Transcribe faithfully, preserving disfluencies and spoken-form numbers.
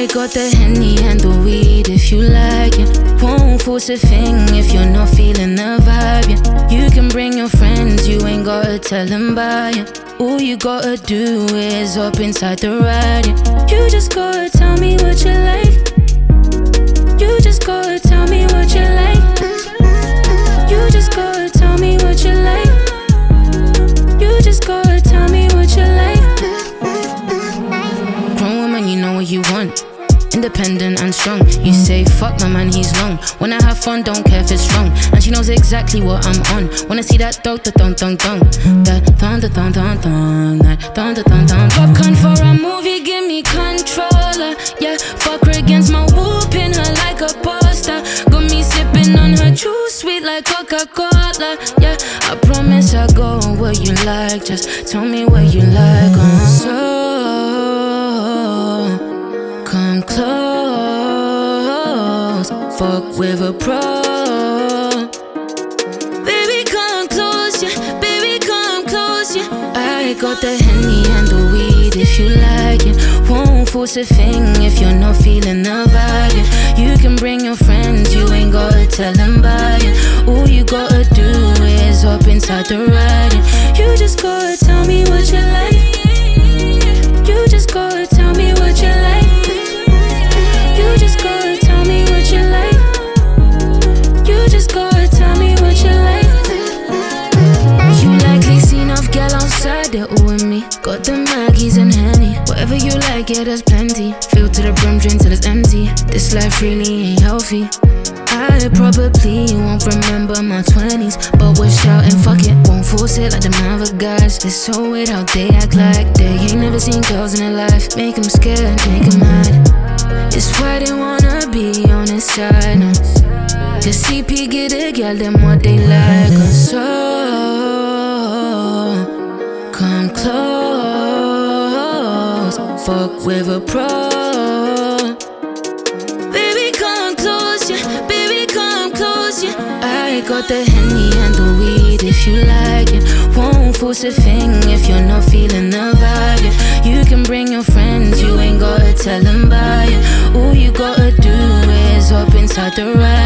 got the Henny and the weed if you like it. Won't force a thing if you're not feeling the vibe, yeah. You can bring your friends, you ain't gotta tell them bye, yeah. All you gotta do is hop inside the ride, yeah. You just gotta tell me what you like. You just gotta tell me what you like. You just gotta tell me what you like. You just gotta tell me what you like. Grown woman, you know what you want. Independent and strong. You say, fuck my man, he's long. When I have fun, don't care if it's wrong. And she knows exactly what I'm on. Wanna see that dog, the thong, thong, thong. That thong, the thong, thong, thong. That thong, the thong, thong. Popcorn for a movie, give me controller. Yeah, fuck her against my wall, pin her like a poster. Got me sipping on her juice, sweet like Coca-Cola. Yeah, I promise I'll go where you like. Just tell me what you like. Oh, so come close, fuck with a pro. Baby, come close, yeah. Baby, come close, yeah. I got the Henny and the weed if you like it. Won't force a thing if you're not feeling the vibe, yeah. You can bring your friends, you ain't gotta tell them bye, yeah. All you gotta do is hop inside the ride, yeah. You just gotta tell me what you like. You just gotta tell me what you like. You just gotta tell me what you like. You just gotta tell me what you like. You likely seen off gal outside, they're all with me. Got the Maggies and Henny. Whatever you like, yeah, there's plenty. Fill to the brim, drink till it's empty. This life really ain't healthy. I probably won't remember my twenties, but we're shouting, fuck it. Won't force it like the other guys. They're so weird how they act like they ain't never seen girls in their life. Make them scared, make them mad. It's why they wanna be on his side, no. The C P get a girl them what they like. So come close, fuck with a pro. Baby, come close, yeah. Baby, come close, yeah. I got the Henny and the weed if you like it. Won't force a thing if you're not feeling the vibe, yeah. You can bring your friends, you ain't gotta tell them bye, yeah. All you gotta do is hop inside the ride.